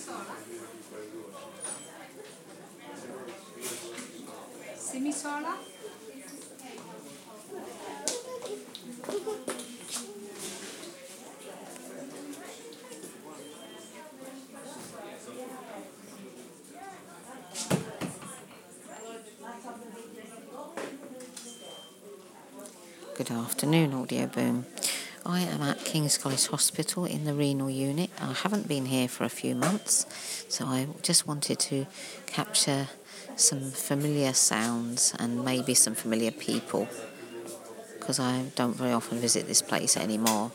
Simisola? Good afternoon, Audio Boom. I am at King's College Hospital in the renal unit. I haven't been here for a few months, so I just wanted to capture some familiar sounds and maybe some familiar people, because I don't very often visit this place anymore.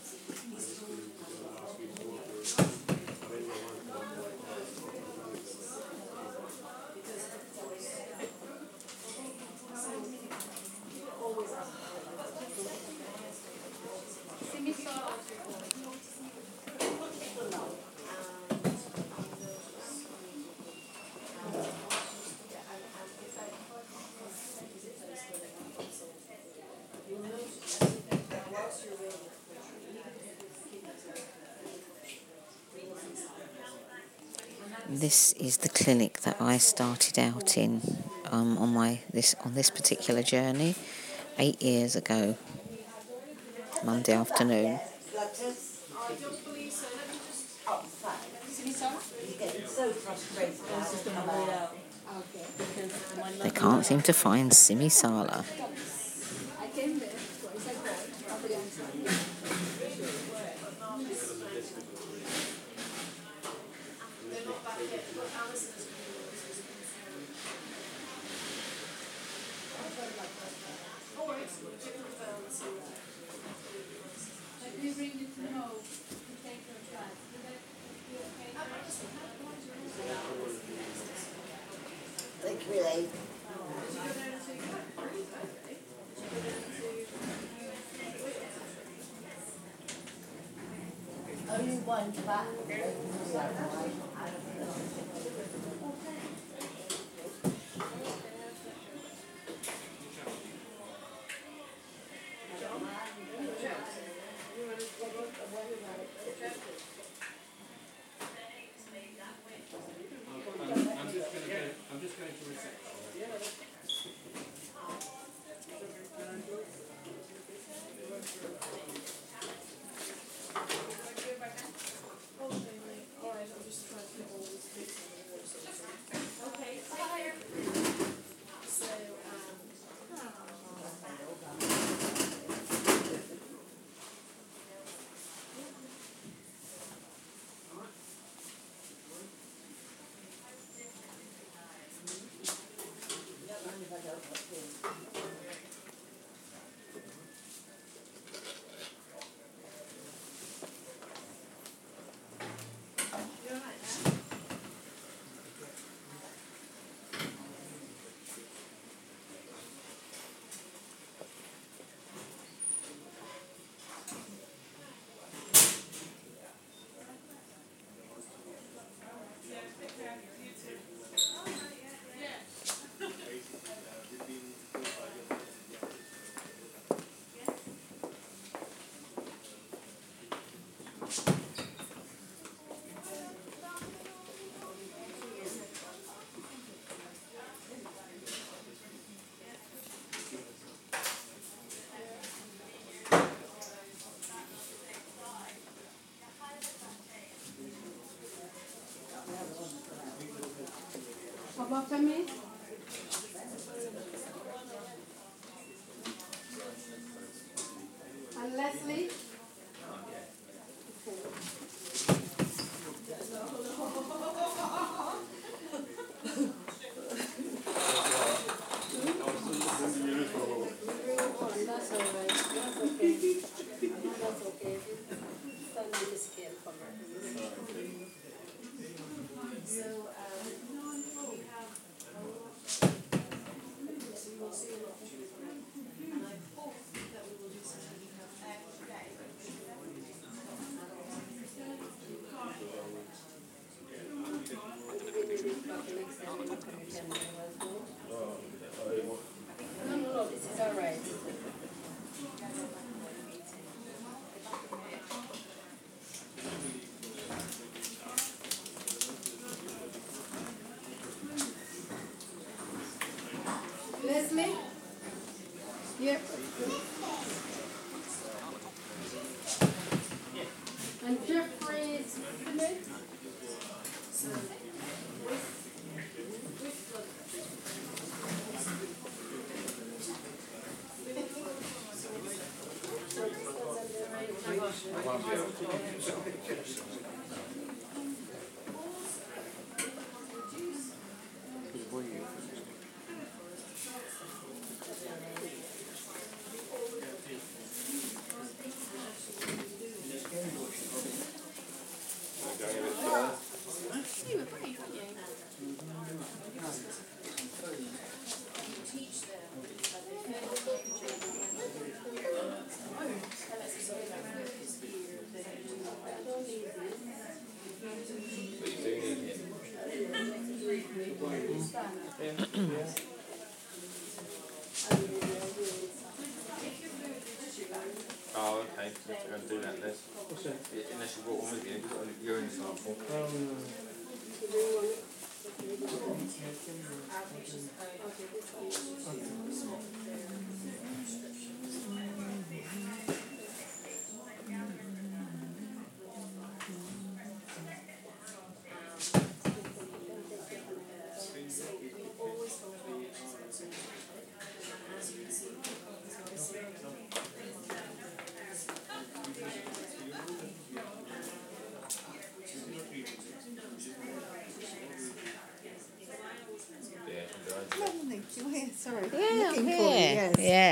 This is the clinic that I started out in on this particular journey 8 years ago, Monday afternoon. They can't seem to find Simisala. Really? Only one back. I'm just going to reset. About me? And Leslie? That's all right. That's okay. That's okay. Don't need to scale from it. So, no, this is all right. Oh, okay. You have to go and do that, Liz. What's that? Unless you brought one with you, you've got a urine sample. Oh no. Yeah, Lovely. You're here. Sorry. Yeah, Looking I'm for you, here. yes. Yeah.